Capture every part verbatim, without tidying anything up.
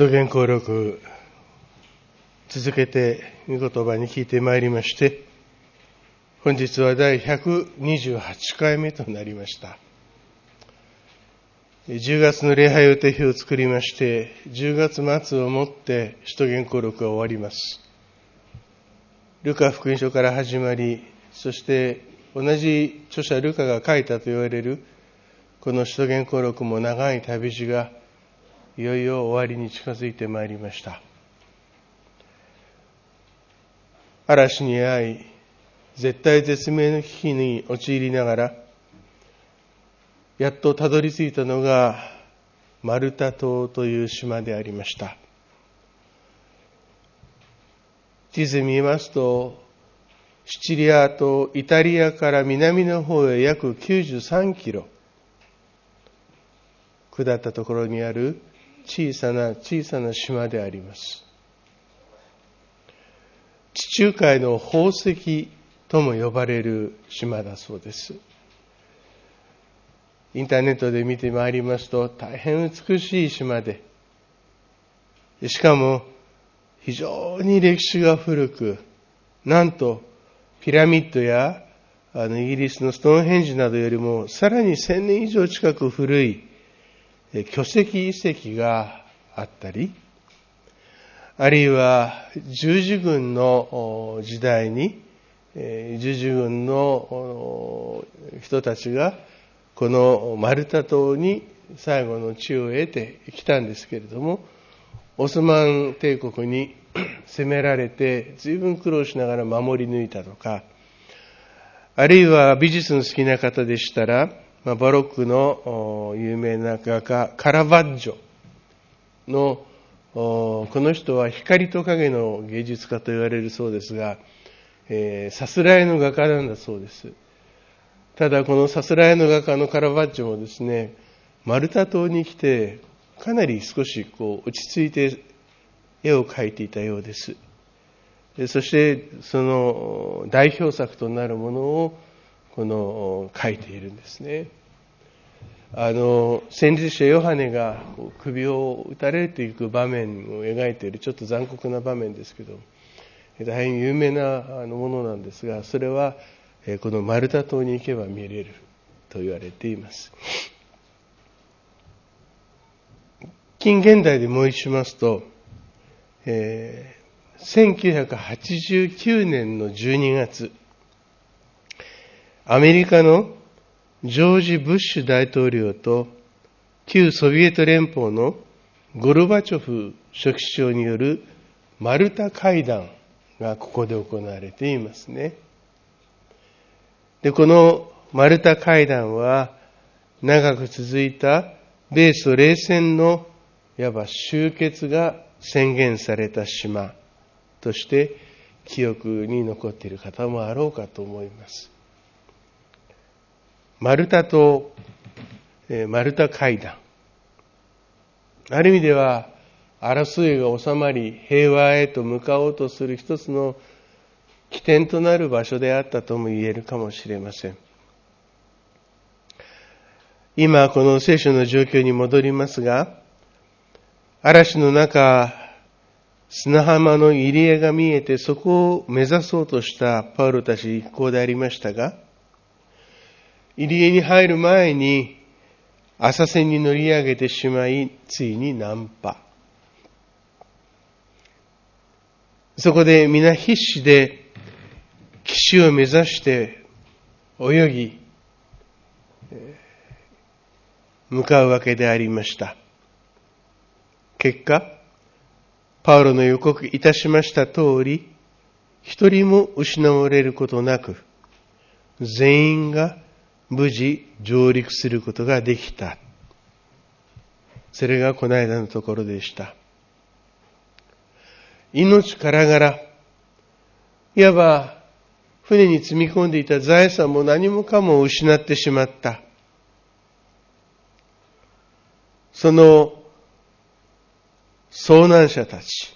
使徒言行録、続けて御言葉に聞いてまいりまして、本日は第ひゃくにじゅうはちかいめとなりました。じゅうがつの礼拝予定表を作りまして、じゅうがつ末をもって使徒言行録が終わります。ルカ福音書から始まり、そして同じ著者ルカが書いたと言われるこの使徒言行録も長い旅路がいよいよ終わりに近づいてまいりました。嵐に遭い、絶体絶命の危機に陥りながら、やっとたどり着いたのがマルタ島という島でありました。地図見ますと、シチリアとイタリアから南の方へ約きゅうじゅうさんキロ下ったところにある小さな小さな島であります。地中海の宝石とも呼ばれる島だそうです。インターネットで見てまいりますと、大変美しい島で、しかも非常に歴史が古く、なんとピラミッドやあのイギリスのストーンヘンジなどよりもさらにせんねん以上近く古い巨石遺跡があったり、あるいは十字軍の時代に十字軍の人たちがこのマルタ島に最後の地を得てきたんですけれども、オスマン帝国に攻められて随分苦労しながら守り抜いたとか、あるいは美術の好きな方でしたら、バロックの有名な画家カラバッジョのこの人は光と影の芸術家と言われるそうですが、えー、さすらいの画家なんだそうです。ただこのさすらいの画家のカラバッジョもですね、マルタ島に来てかなり少しこう落ち着いて絵を描いていたようです。そしてその代表作となるものをこの描いているんですね。あの先日者ヨハネが首を打たれていく場面を描いているちょっと残酷な場面ですけど、大変有名なものなんですが、それはこのマルタ島に行けば見れると言われています。近現代で申しますと、えー、せんきゅうひゃくはちじゅうきゅうねんのじゅうにがつ、アメリカのジョージ・ブッシュ大統領と旧ソビエト連邦のゴルバチョフ書記長によるマルタ会談がここで行われていますね。で、このマルタ会談は長く続いた米ソ冷戦のいわば終結が宣言された島として記憶に残っている方もあろうかと思います。マルタとマルタ会談、ある意味では争いが収まり平和へと向かおうとする一つの起点となる場所であったとも言えるかもしれません。今この聖書の状況に戻りますが、嵐の中、砂浜の入り江が見えてそこを目指そうとしたパウロたち一行でありましたが、入り江に入る前に浅瀬に乗り上げてしまい、ついに難破。そこで皆必死で岸を目指して泳ぎ向かうわけでありました。結果、パウロの予告いたしました通り、一人も失われることなく、全員が無事上陸することができた。それがこの間のところでした。命からがら、いわば船に積み込んでいた財産も何もかも失ってしまった。その遭難者たち、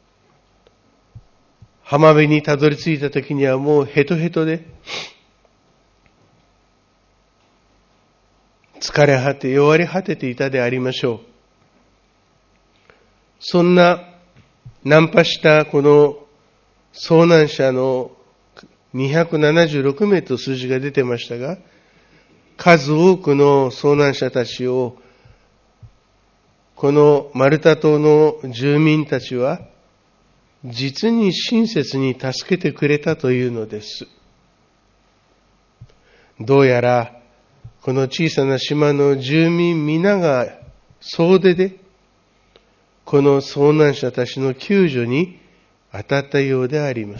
浜辺にたどり着いた時にはもうヘトヘトで、疲れ果て、弱り果てていたでありましょう。 そんなナンパしたこの遭難者のにひゃくななじゅうろくめいと数字が出てましたが、数多くの遭難者たちをこのマルタ島の住民たちは実に親切に助けてくれたというのです。どうやらこの小さな島の住民皆が総出でこの遭難者たちの救助に当たったようであります。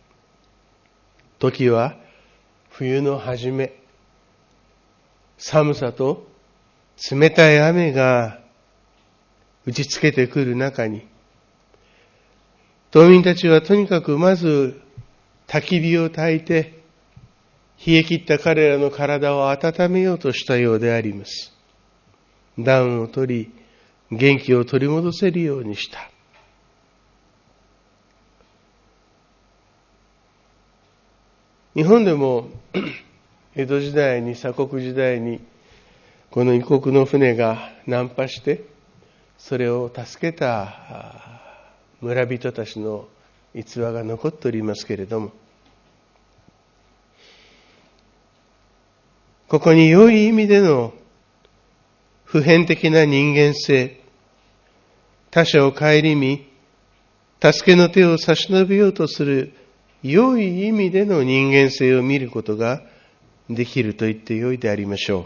時は冬の初め、寒さと冷たい雨が打ちつけてくる中に、島民たちはとにかくまず焚き火を焚いて、冷え切った彼らの体を温めようとしたようであります。暖を取り、元気を取り戻せるようにした。日本でも江戸時代に、鎖国時代に、この異国の船が難破して、それを助けた村人たちの逸話が残っておりますけれども、ここに良い意味での普遍的な人間性、他者を顧み、助けの手を差し伸べようとする良い意味での人間性を見ることができると言ってよいでありましょ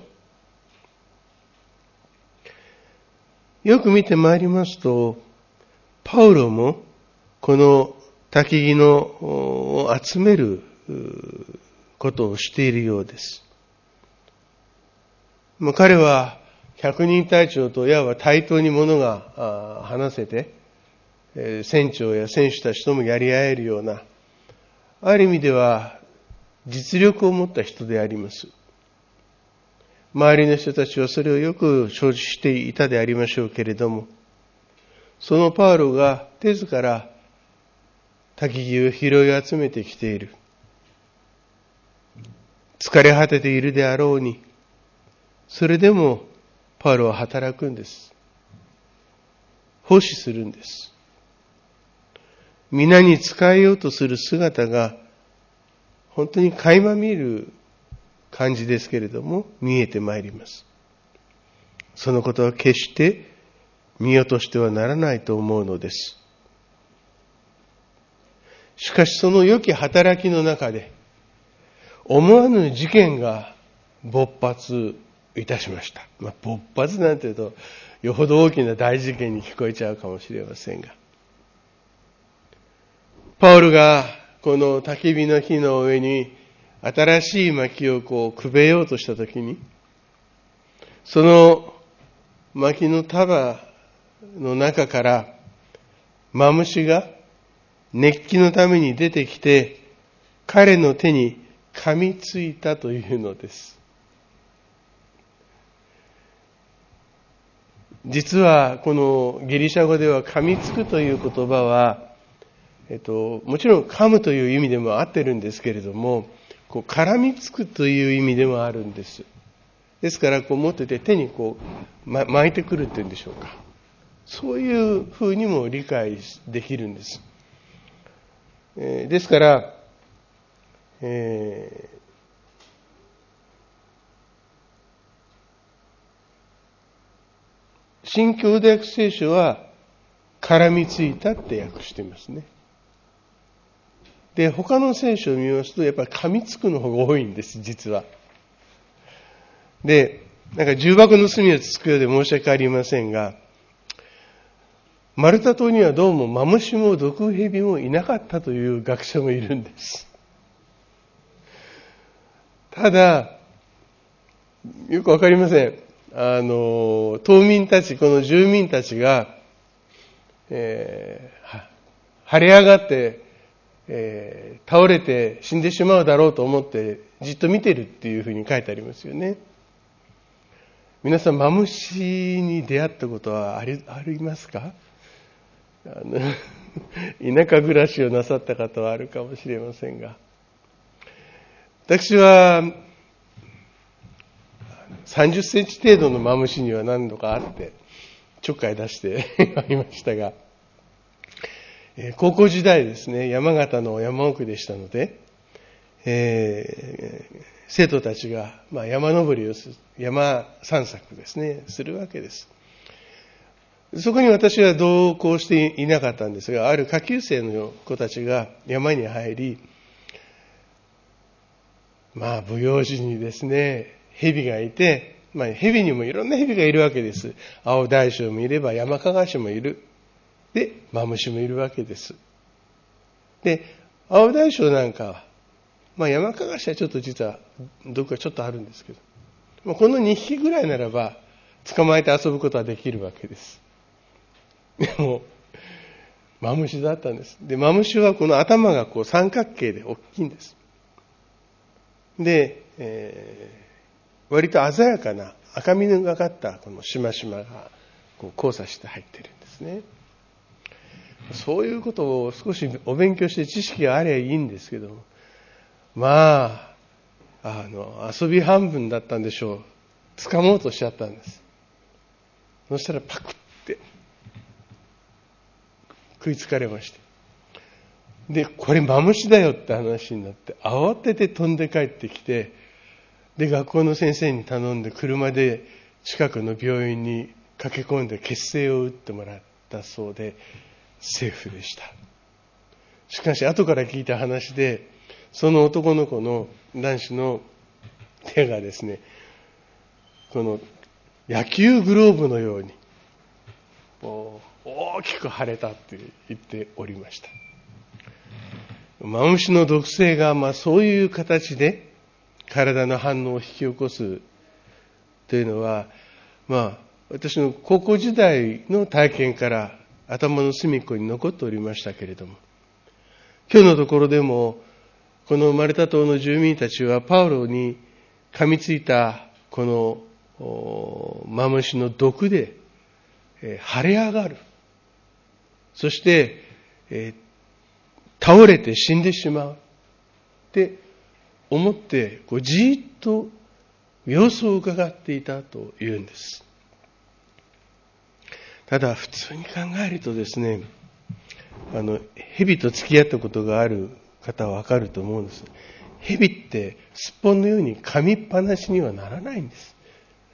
う。よく見てまいりますと、パウロもこの焚き木のを集めることをしているようです。もう彼は百人隊長といわば対等にものが話せて、船長や選手たちともやり合えるような、ある意味では実力を持った人であります。周りの人たちはそれをよく承知していたでありましょうけれども、そのパウロが手ずから焚き木を拾い集めてきている。疲れ果てているであろうに、それでもパウロは働くんです。奉仕するんです。皆に仕えようとする姿が本当に垣間見る感じですけれども、見えてまいります。そのことは決して見落としてはならないと思うのです。しかしその良き働きの中で思わぬ事件が勃発いたしました。まあ、勃発なんていうとよほど大きな大事件に聞こえちゃうかもしれませんが、パウルがこの焚き火の火の上に新しい薪をこうくべようとしたときに、その薪の束の中からマムシが熱気のために出てきて、彼の手に噛みついたというのです。実はこのギリシャ語では噛みつくという言葉は、えっと、もちろん噛むという意味でも合ってるんですけれども、こう絡みつくという意味でもあるんです。ですからこう持ってて手にこう、ま、巻いてくるっていうんでしょうか。そういうふうにも理解できるんです。えー、ですから、えー、新共同訳聖書は絡みついたって訳していますね。で、他の聖書を見ますと、やっぱり噛みつくの方が多いんです、実は。で、なんか重箱の隅をつつくようで申し訳ありませんが、マルタ島にはどうもマムシも毒蛇もいなかったという学者もいるんです。ただ、よくわかりません。あの、島民たち、この住民たちが、えー、腫れ上がって、えー、倒れて死んでしまうだろうと思ってじっと見てるっていうふうに書いてありますよね。皆さんマムシに出会ったことはあり、ありますか？あの田舎暮らしをなさった方はあるかもしれませんが、私はさんじゅっセンチ程度のマムシには何度かあって、 ちょっかい出していましたが、高校時代ですね、山形の山奥でしたので、えー、生徒たちが、まあ、山登りをする、山散策ですね、するわけです。そこに私は同行していなかったんですが、ある下級生の子たちが山に入り、まあ、不用心にですね、蛇がいて、まあ、蛇にもいろんな蛇がいるわけです。青大将もいれば山かがしもいる。で、マムシもいるわけです。で、青大将なんかは、まあ、山かがしはちょっと実は毒がちょっとあるんですけど、まあ、このにひきぐらいならば捕まえて遊ぶことはできるわけです。でもマムシだったんです。で、マムシはこの頭がこう三角形で大きいんです。で、えー、割と鮮やかな赤みのがかったこのしましまがこう交差して入ってるんですね。そういうことを少しお勉強して知識があればいいんですけども、まあ、あの、遊び半分だったんでしょう。掴もうとしちゃったんです。そしたらパクって食いつかれまして。で、これマムシだよって話になって、慌てて飛んで帰ってきて、で、学校の先生に頼んで車で近くの病院に駆け込んで血清を打ってもらったそうで、セーフでした。しかし後から聞いた話で、その男の子の男子の手がですね、この野球グローブのように大きく腫れたって言っておりました。マムシの毒性がまあそういう形で体の反応を引き起こすというのは、まあ私の高校時代の体験から頭の隅っこに残っておりましたけれども、今日のところでもこのマルタ島の住民たちはパウロに噛みついたこのマムシの毒で腫れ上がる。そして、えー、倒れて死んでしまう。って思ってこうじーっと様子を伺っていたというんです。ただ普通に考えるとですね、あの蛇と付き合ったことがある方はわかると思うんです。蛇ってすっぽんのように噛みっぱなしにはならないんです。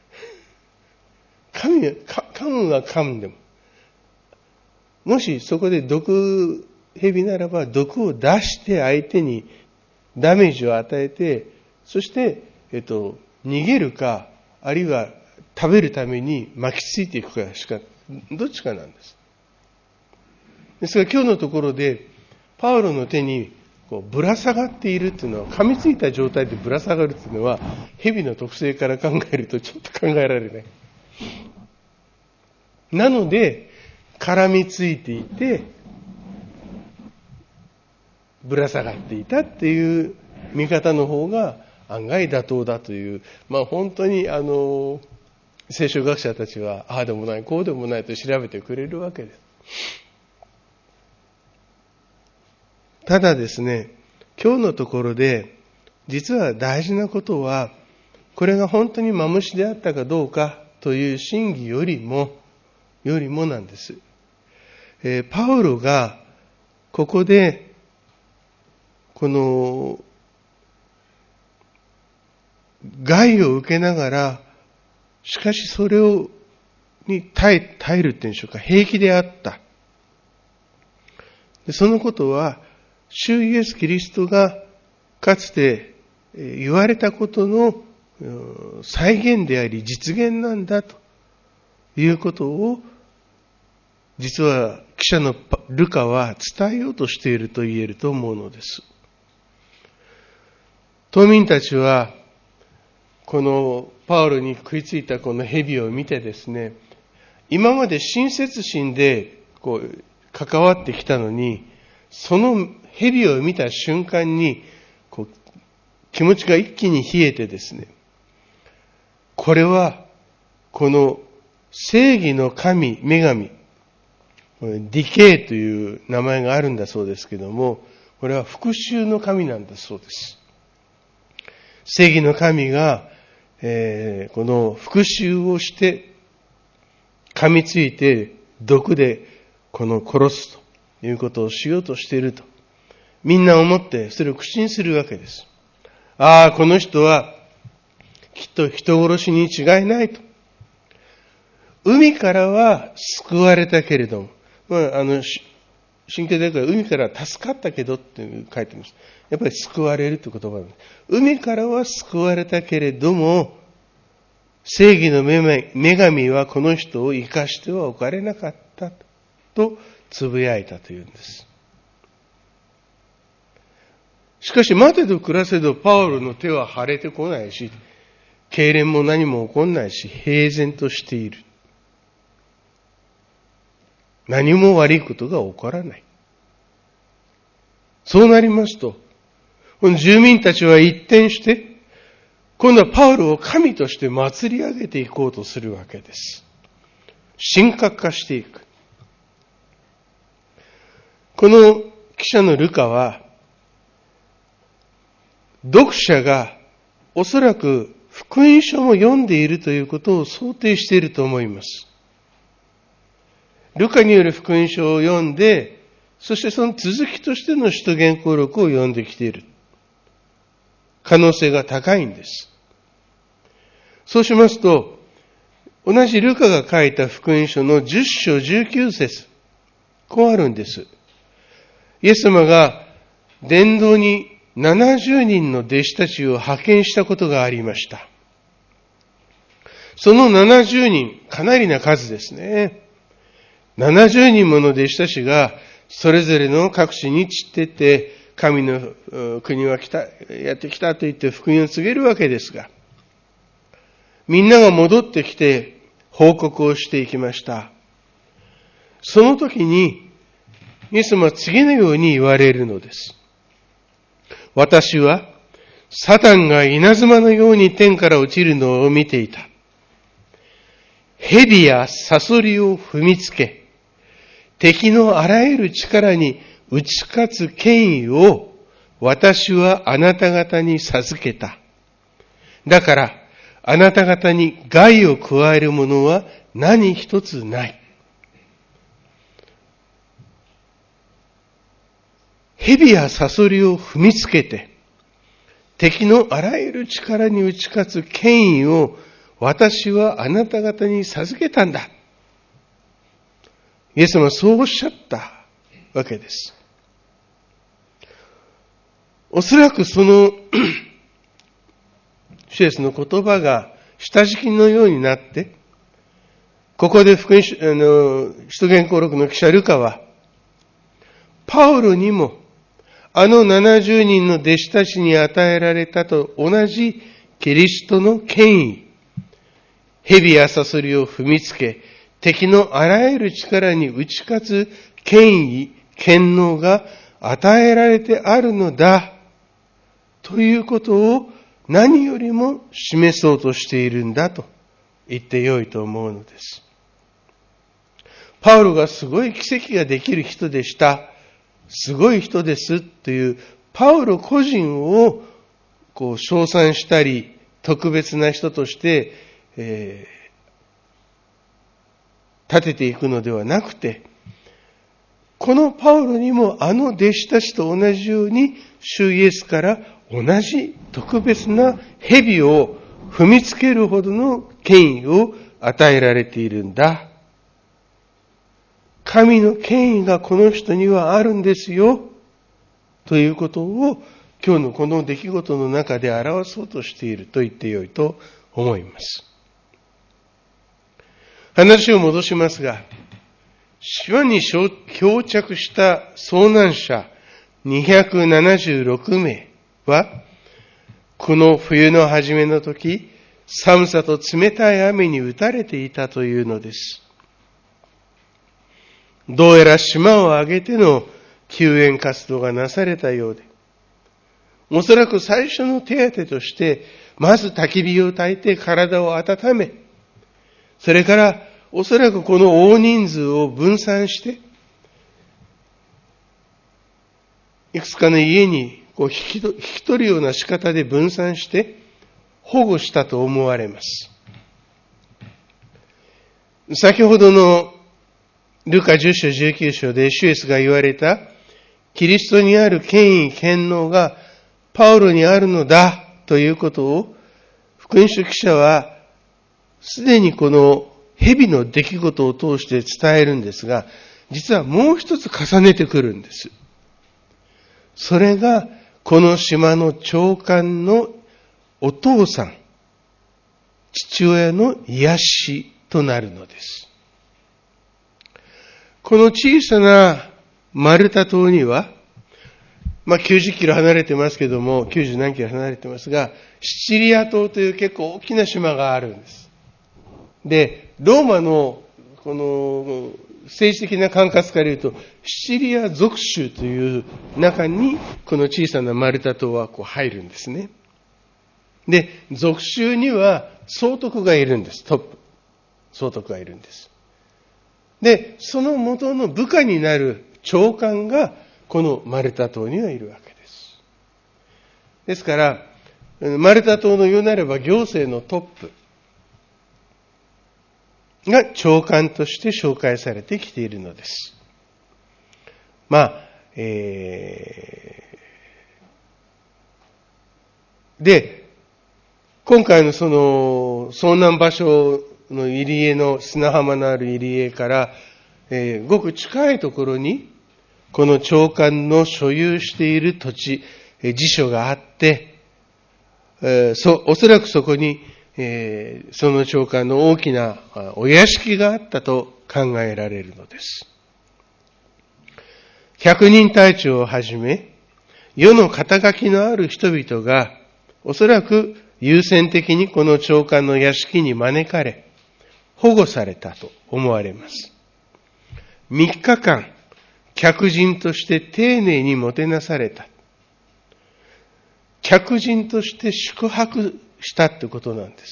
噛む、噛むは噛んでも。もしそこで毒蛇ならば毒を出して相手にダメージを与えて、そして、えっと、逃げるか、あるいは食べるために巻きついていくかしか、どっちかなんです。ですが今日のところで、パウロの手にこうぶら下がっているっていうのは、噛みついた状態でぶら下がるっていうのは、蛇の特性から考えるとちょっと考えられない。なので、絡みついていて、ぶら下がっていたっていう見方の方が案外妥当だという、まあ本当にあの、聖書学者たちは、ああでもない、こうでもないと調べてくれるわけです。ただですね、今日のところで、実は大事なことは、これが本当にマムシであったかどうかという真偽よりも、よりもなんです。えー、パウロが、ここで、この、害を受けながら、しかしそれを、に耐え、耐えるっていうんでしょうか、平気であった。でそのことは、主イエス・キリストがかつて言われたことの再現であり実現なんだということを、実は記者のルカは伝えようとしていると言えると思うのです。島民たちは、このパウロに食いついたこの蛇を見てですね、今まで親切心でこう関わってきたのに、その蛇を見た瞬間にこう気持ちが一気に冷えてですね、これはこの正義の神、女神、ディケイという名前があるんだそうですけども、これは復讐の神なんだそうです。正義の神が、えー、この復讐をして噛みついて毒でこの殺すということをしようとしていると、みんな思ってそれを口にするわけです。ああ、この人はきっと人殺しに違いないと。海からは救われたけれども、まあ、あの、新教では海から助かったけどって書いてます。やっぱり救われるという言葉なんです。海からは救われたけれども、正義の女神はこの人を生かしてはおかれなかったとつぶやいたというんです。しかし待てど暮らせどパウロの手は腫れてこないし、痙攣も何も起こんないし、平然としている。何も悪いことが起こらない。そうなりますと、この住民たちは一転して、今度はパウロを神として祭り上げていこうとするわけです。神格化していく。この記者のルカは、読者がおそらく福音書も読んでいるということを想定していると思います。ルカによる福音書を読んで、そしてその続きとしての使徒言行録を読んできている可能性が高いんです。そうしますと、同じルカが書いた福音書のじゅっ章じゅうきゅう節、こうあるんです。イエス様が伝道にななじゅうにんの弟子たちを派遣したことがありました。そのななじゅうにん、かなりな数ですね。ななじゅうにんもの弟子たちがそれぞれの各地に散っていって、神の国は来た、やってきたと言って福音を告げるわけですが、みんなが戻ってきて報告をしていきました。その時に、イエス様は次のように言われるのです。私は、サタンが稲妻のように天から落ちるのを見ていた。蛇やサソリを踏みつけ、敵のあらゆる力に打ち勝つ権威を私はあなた方に授けた。だから、あなた方に害を加えるものは何一つない。蛇やサソリを踏みつけて、敵のあらゆる力に打ち勝つ権威を私はあなた方に授けたんだ。イエス様はそうおっしゃったわけです。おそらくその主イエスの言葉が下敷きのようになって、ここで福音書、あの、使徒言行録の記者ルカは、パウロにもあのななじゅうにんの弟子たちに与えられたと同じキリストの権威、蛇やサソリを踏みつけ、敵のあらゆる力に打ち勝つ権威、権能が与えられてあるのだ、ということを何よりも示そうとしているんだと言ってよいと思うのです。パウロがすごい奇跡ができる人でした。すごい人ですというパウロ個人をこう称賛したり特別な人として、えー、立てていくのではなくて、このパウロにもあの弟子たちと同じように主イエスから同じ特別な蛇を踏みつけるほどの権威を与えられているんだ。神の権威がこの人にはあるんですよ。ということを今日のこの出来事の中で表そうとしていると言ってよいと思います。話を戻しますが、島に漂着した遭難者にひゃくななじゅうろくめいは、この冬の初めの時、寒さと冷たい雨に打たれていたというのです。どうやら島を挙げての救援活動がなされたようで、おそらく最初の手当として、まず焚き火を焚いて体を温め、それからおそらくこの大人数を分散して、いくつかの家にこう引き取るような仕方で分散して保護したと思われます。 先ほどのルカじゅっ章じゅうきゅう章で主イエスが言われたキリストにある権威権能がパウロにあるのだということを福音書記者はすでにこの蛇の出来事を通して伝えるんですが、実はもう一つ重ねてくるんです。それがこの島の長官のお父さん、父親の癒しとなるのです。この小さなマルタ島には、まあきゅうじゅっキロ離れてますけども、きゅうじゅう何キロ離れてますが、シチリア島という結構大きな島があるんです。で、ローマのこの政治的な管轄から言うと、シチリア属州という中に、この小さなマルタ島はこう入るんですね。で、属州には総督がいるんです、トップ。総督がいるんです。で、その元の部下になる長官が、このマルタ島にはいるわけです。ですから、マルタ島の言うなれば行政のトップが長官として紹介されてきているのです。まあ、えー、で、今回のその遭難場所の入り江の砂浜のある入り江から、えー、ごく近いところにこの長官の所有している土地、えー、辞書があって、えー、そおそらくそこに、えー、その長官の大きなお屋敷があったと考えられるのです。百人隊長をはじめ、世の肩書きのある人々が、おそらく優先的にこの長官の屋敷に招かれ、保護されたと思われます。三日間、客人として丁寧にもてなされた。客人として宿泊したってことなんです。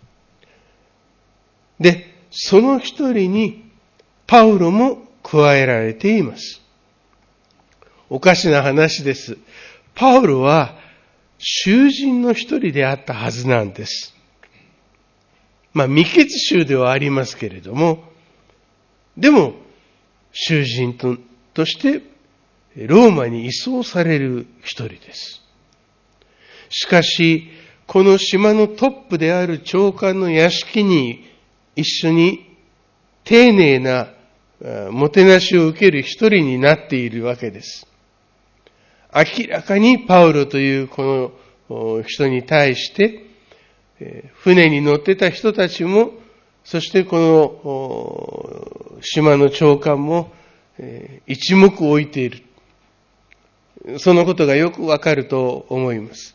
で、その一人にパウロも加えられています。おかしな話です。パウロは囚人の一人であったはずなんです。まあ未決囚ではありますけれども、でも囚人と、としてローマに移送される一人です。しかし、この島のトップである長官の屋敷に一緒に丁寧なもてなしを受ける一人になっているわけです。明らかにパウロというこの人に対して、船に乗ってた人たちも、そしてこの島の長官も一目置いている。そのことがよくわかると思います。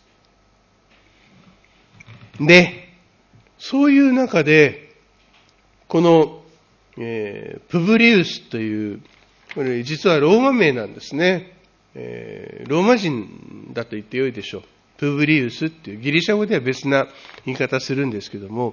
で、そういう中で、この、えー、プブリウスという、これ実はローマ名なんですね。えー、ローマ人だと言ってよいでしょう。プブリウスっていうギリシャ語では別な言い方するんですけども、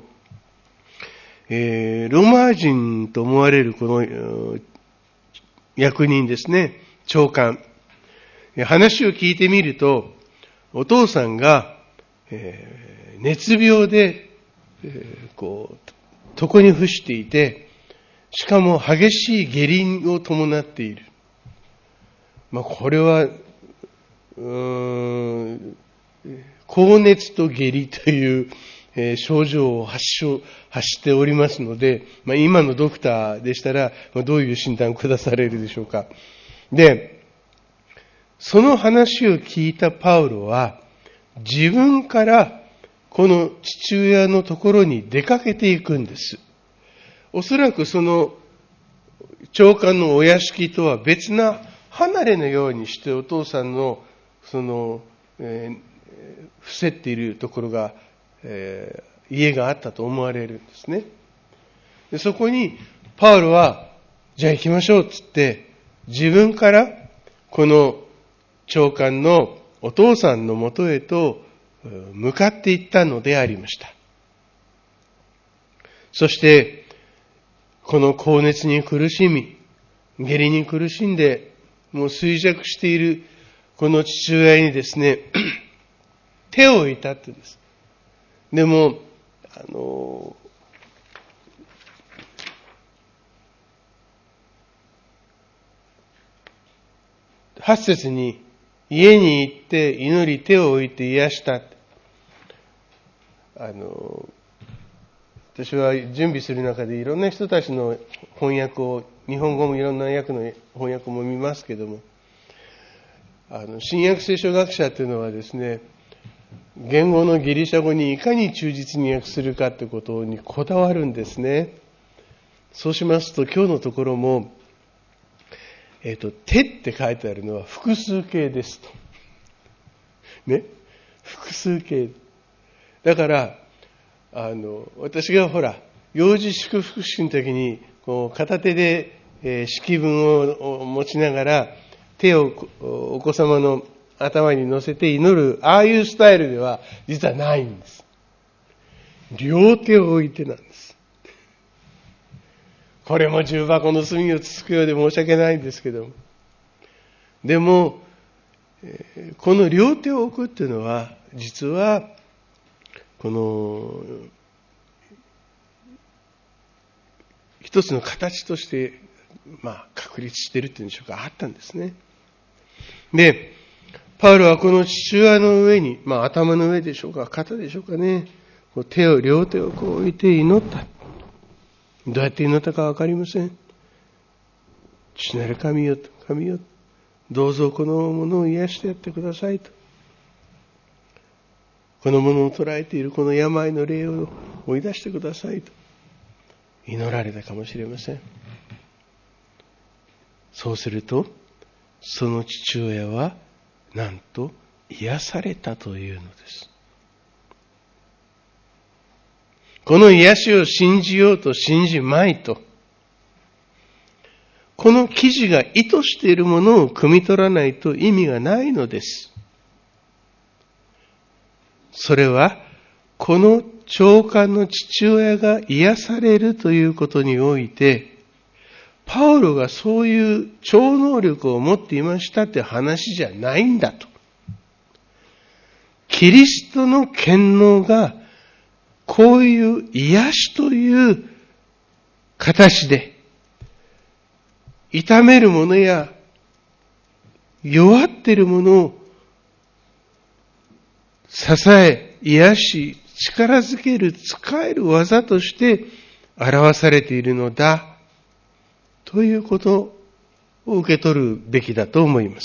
えー、ローマ人と思われるこの役人ですね、長官。話を聞いてみると、お父さんが、えー、熱病で、えー、こう、床に伏していて、しかも激しい下痢を伴っている。まあ、これは、うーん、高熱と下痢という、えー、症状を発症、発しておりますので、まあ、今のドクターでしたら、まあ、どういう診断を下されるでしょうか。で、その話を聞いたパウロは、自分からこの父親のところに出かけていくんです。おそらくその長官のお屋敷とは別な離れのようにしてお父さんのその、えー、伏せっているところが、えー、家があったと思われるんですね。でそこにパウロは、じゃあ行きましょうっつって自分からこの長官のお父さんのもとへと向かっていったのでありました。そして、この高熱に苦しみ、下痢に苦しんで、もう衰弱しているこの父親にですね、手を置いたって言うんです。でも、あの、 はち節に、家に行って祈り手を置いて癒した。あの、私は準備する中でいろんな人たちの翻訳を、日本語もいろんな訳の翻訳も見ますけども、あの、新約聖書学者というのはですね、言語のギリシャ語にいかに忠実に訳するかということにこだわるんですね。そうしますと今日のところも、えっと、手って書いてあるのは複数形ですと。ね。複数形。だから、あの、私がほら、幼児祝福式の時に、こう、片手で、えー、式文を持ちながら、手をお子様の頭に乗せて祈る、ああいうスタイルでは実はないんです。両手を置いてなんです。これも重箱の隅をつつくようで申し訳ないんですけども。でも、この両手を置くっていうのは、実は、この、一つの形として、まあ、確立しているっていうんでしょうか、あったんですね。で、パウロはこの父親の上に、まあ頭の上でしょうか、肩でしょうかね、手を、両手をこう置いて祈った。どうやって祈ったかわかりません。父なる神よ、神よ、どうぞこの者を癒してやってくださいと。この者を捉えているこの病の霊を追い出してくださいと祈られたかもしれません。そうすると、その父親はなんと癒されたというのです。この癒しを信じようと信じまいと、この記事が意図しているものを汲み取らないと意味がないのです。それは、この長官の父親が癒されるということにおいて、パウロがそういう超能力を持っていましたって話じゃないんだと。キリストの権能がこういう癒しという形で、痛めるものや弱っているものを支え、癒し、力づける、使える技として表されているのだということを受け取るべきだと思います。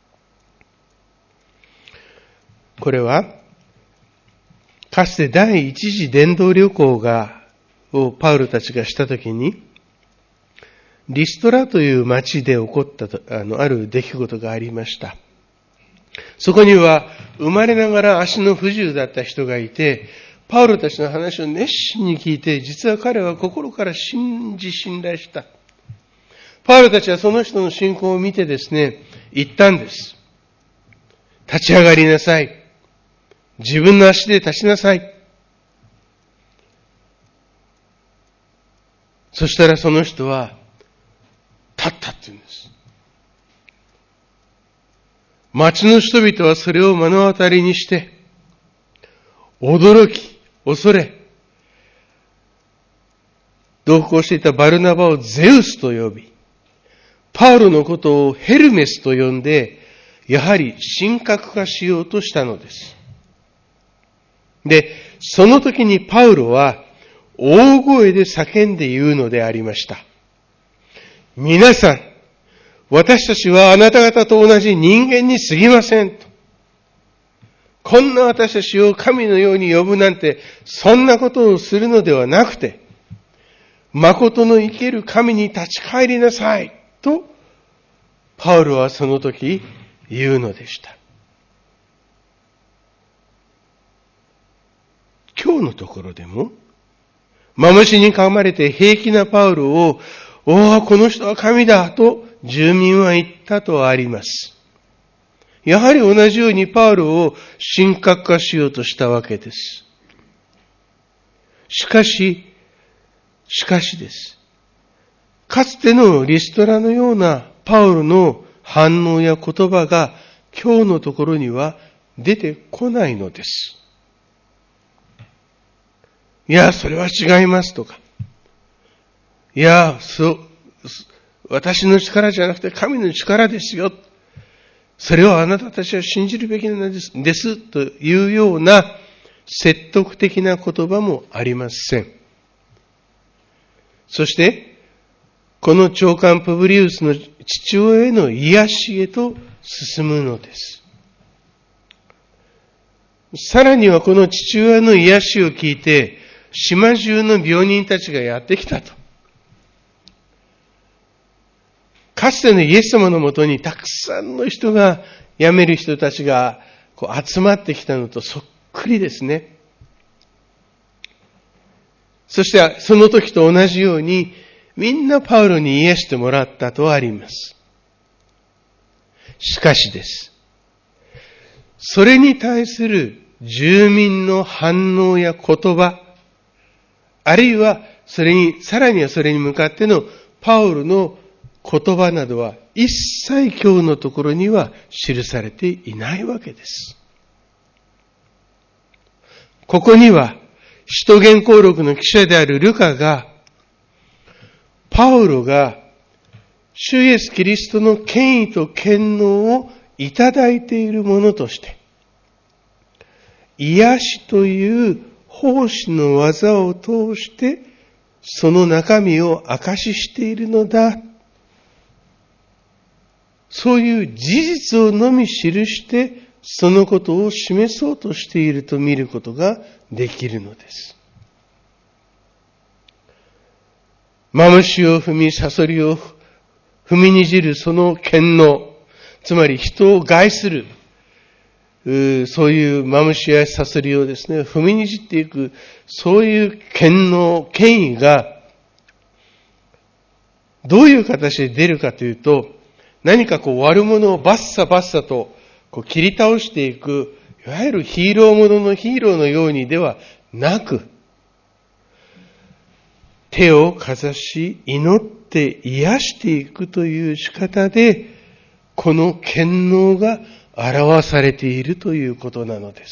これはかつて第一次伝道旅行がをパウロたちがしたときに、リストラという町で起こったと あの、ある出来事がありました。そこには生まれながら足の不自由だった人がいて、パウロたちの話を熱心に聞いて、実は彼は心から信じ信頼した。パウロたちはその人の信仰を見てですね、言ったんです。立ち上がりなさい。自分の足で立ちなさい。そしたらその人は、立ったって言うんです。町の人々はそれを目の当たりにして、驚き、恐れ、同行していたバルナバをゼウスと呼び、パウロのことをヘルメスと呼んで、やはり神格化しようとしたのです。で、その時にパウロは大声で叫んで言うのでありました。皆さん、私たちはあなた方と同じ人間に過ぎませんと。こんな私たちを神のように呼ぶなんて、そんなことをするのではなくて、誠の生ける神に立ち返りなさいと、パウロはその時言うのでした。今日のところでも、マムシに噛まれて平気なパウロを、おお、この人は神だと住民は言ったとあります。やはり同じようにパウロを神格化しようとしたわけです。しかし、しかしです。かつてのリストラのようなパウロの反応や言葉が今日のところには出てこないのです。いや、それは違いますとか。いや、そう、私の力じゃなくて神の力ですよ。 それをあなたたちは信じるべきなんです、ですというような説得的な言葉もありません。そして、この長官プブリウスの父親への癒しへと進むのです。さらにはこの父親の癒しを聞いて、島中の病人たちがやってきたと。かつてのイエス様のもとにたくさんの人が、病める人たちがこう集まってきたのとそっくりですね。そしてその時と同じように、みんなパウロに癒してもらったとあります。しかしです。それに対する住民の反応や言葉、あるいはそれに、さらにはそれに向かってのパウロの言葉などは一切今日のところには記されていないわけです。ここには、使徒言行録の記者であるルカが、パウロが主イエスキリストの権威と権能をいただいているものとして、癒しという奉仕の技を通して、その中身を証ししているのだ。そういう事実をのみ記して、そのことを示そうとしていると見ることができるのです。マムシを踏み、サソリを踏みにじるその権能、つまり人を害する、そういうマムシやサソリをですね、踏みにじっていく、そういう権能、権威が、どういう形で出るかというと、何かこう悪者をバッサバッサとこう切り倒していく、いわゆるヒーローもののヒーローのようにではなく、手をかざし、祈って癒していくという仕方で、この権能が表されているということなのです。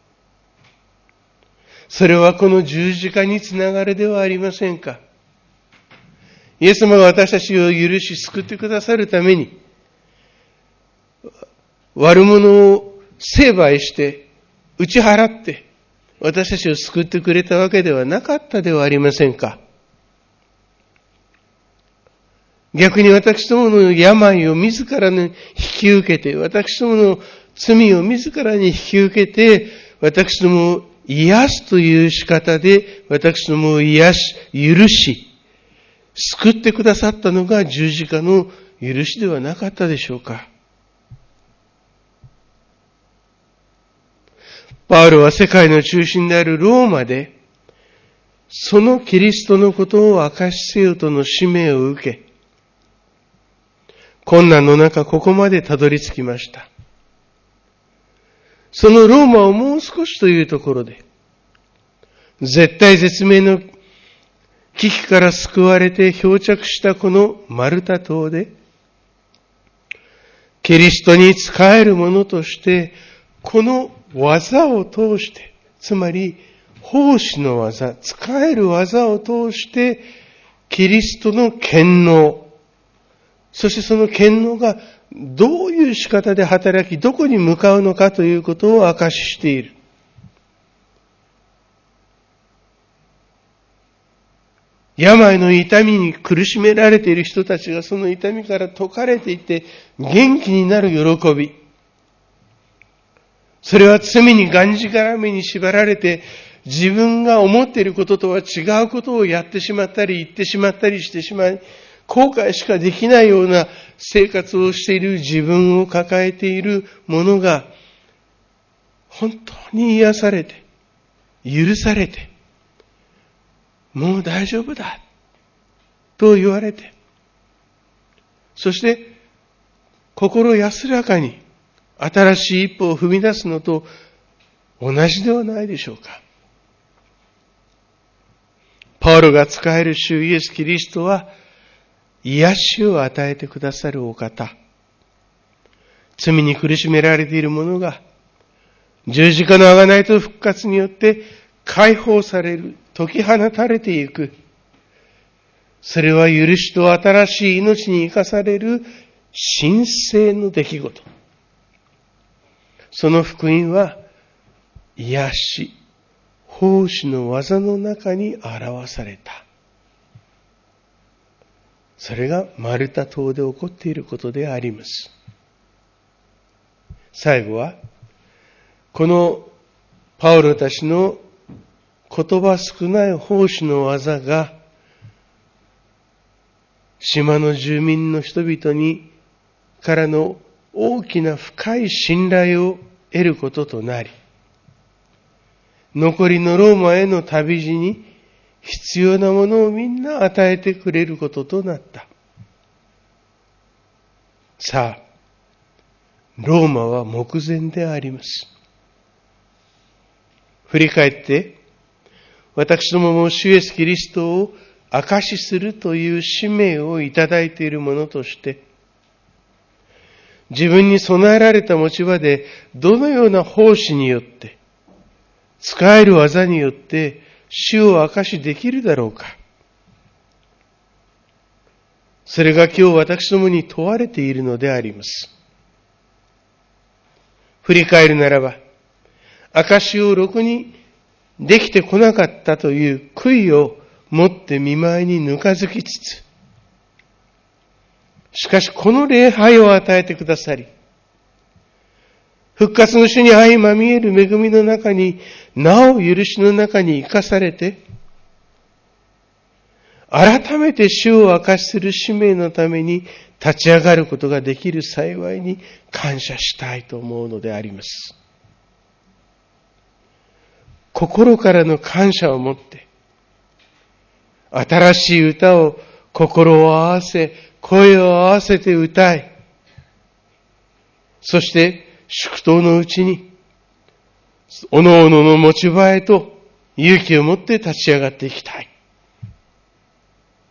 それはこの十字架につながるではありませんか。イエス様が私たちを許し救ってくださるために、悪者を成敗して、打ち払って、私たちを救ってくれたわけではなかったではありませんか。逆に私どもの病を自らに引き受けて、私どもの罪を自らに引き受けて、私どもを癒すという仕方で、私どもを癒し、許し、救ってくださったのが十字架の許しではなかったでしょうか。パウロは世界の中心であるローマで、そのキリストのことを証しせよとの使命を受け、困難の中ここまでたどり着きました。そのローマをもう少しというところで、絶対絶命の危機から救われて漂着したこのマルタ島で、キリストに仕える者として、この技を通して、つまり奉仕の技、仕える技を通して、キリストの権能、そしてその権能がどういう仕方で働き、どこに向かうのかということを証ししている。病の痛みに苦しめられている人たちがその痛みから解かれていって元気になる喜び。それは罪にがんじがらめに縛られて自分が思っていることとは違うことをやってしまったり言ってしまったりしてしまい、後悔しかできないような生活をしている自分を抱えている者が本当に癒されて、許されて、もう大丈夫だと言われて、そして心安らかに新しい一歩を踏み出すのと同じではないでしょうか。パウロが仕える主イエス・キリストは癒しを与えてくださるお方。罪に苦しめられている者が十字架の贖いと復活によって解放される、解き放たれていく。それは許しと新しい命に生かされる神聖の出来事。 その福音は癒し、奉仕の技の中に表された。それがマルタ島で起こっていることであります。最後は、このパウロたちの言葉少ない奉仕の技が、島の住民の人々にからの大きな深い信頼を得ることとなり、残りのローマへの旅路に必要なものをみんな与えてくれることとなった。さあ、ローマは目前であります。振り返って、私どもも主イエスキリストを証しするという使命をいただいているものとして、自分に備えられた持ち場でどのような奉仕によって、使える技によって主を証しできるだろうか。それが今日私どもに問われているのであります。振り返るならば、証しをろくにできてこなかったという悔いを持って見舞いにぬかづきつつ、しかしこの礼拝を与えてくださり、復活の主に相まみえる恵みの中に、なお許しの中に生かされて、改めて主を証しする使命のために立ち上がることができる幸いに感謝したいと思うのであります。心からの感謝を持って、新しい歌を心を合わせ、声を合わせて歌い、そして祝祷のうちに、おのおのの持ち場へと勇気を持って立ち上がっていきたい。